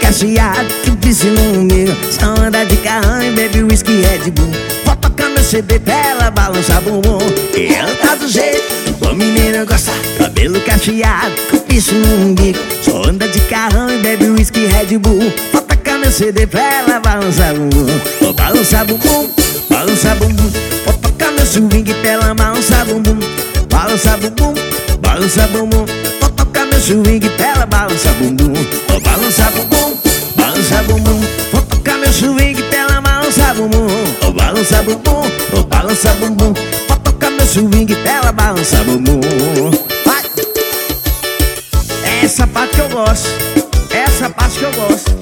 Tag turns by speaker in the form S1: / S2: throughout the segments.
S1: cacheado que piscina no meio. Só anda de carrão e bebe whisky Red Bull. Vou tocar meu CD pra ela balançar bumbum. E ela tá do jeito que o menino gosta. Cabelo cacheado com piscina no umbigo. Só anda de carrão e bebe whisky Red Bull. Vou tocar meu CD pra ela balançar bumbum. Vou balançar bumbum, balançar bumbum. Vou tocar meu swing pra ela balançar bumbum. Balança bumbum, balança bumbum. Vou tocar meu swing pra ela balança bumbum. Vou balançar bumbum, balança bumbum. Vou tocar meu swing pra ela balança bumbum. Vou balançar bumbum, vou balançar bumbum. Vou tocar meu swing pra ela balança bumbum. Vai! Essa parte que eu gosto, essa parte que eu gosto.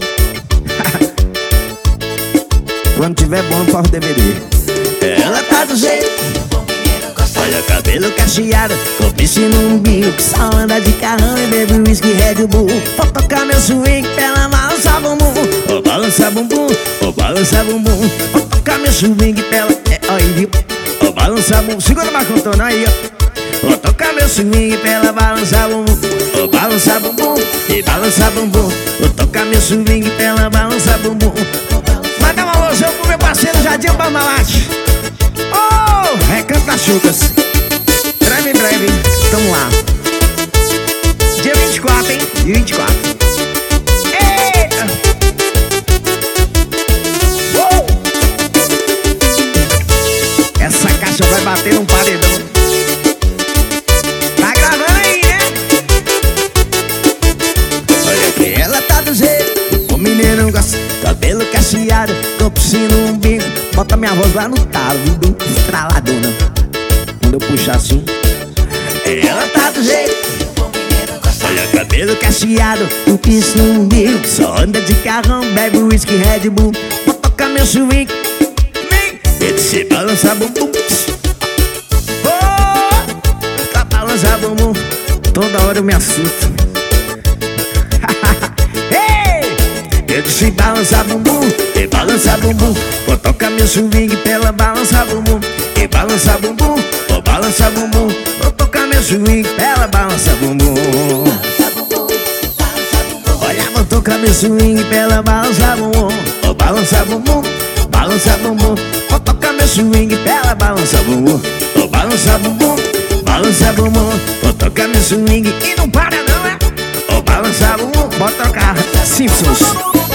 S1: Quando tiver bom, eu faço DVD. Ela tá do jeito, olha, cabelo cacheado, com piscina no umbigo. Só anda de carrão e bebe whisky Red Bull. Vou tocar meu swing pra ela balançar bumbum. Vou balançar bumbum, vou balançar bumbum. Vou tocar meu swing pra ela, aí viu? Vou balançar bumbum, segura mais contando aí, ó. Vou tocar meu swing pra ela balançar bumbum. Vou balançar bumbum e balançar bumbum. Vou tocar meu swing pra ela balançar bumbum. Vai dar uma alusão pro meu parceiro Jardim Parmalat. Oh, Recanto das Chucas. Breve, breve, tamo lá. Dia 24, hein? Dia 24. Eita! Uou! Essa caixa vai bater num paredão. Tá gravando aí, né? Olha que ela tá do jeito, o menino gosta. Cabelo cacheado, com piscina no umbigo. Bota minha voz lá no talo, viu? Estraladona. Quando eu puxar assim, ela tá do jeito, olha, cabelo cacheado, com piscina no umbigo. Só anda de carrão, bebe whisky Red Bull. Vou tocar meu swing, ele se balança bumbum. Oh, tá balança bumbum. Toda hora eu me assusto. Ele se balança bumbum, e balança bumbum. Vou tocar meu swing pra ela balançar bumbum. E balança bumbum, vou balançar bumbum. Vou tocar meu swing pra ela balançar bumbum. Olha, vou tocar meu swing pra ela balançar bumbum. Vou balançar bumbum, balançar bumbum. Vou tocar meu swing pra ela balançar bumbum. Vou balançar bumbum, balançar bumbum. Vou tocar meu swing e não para não, é? Vou balançar bumbum, vou tocar Simpsons.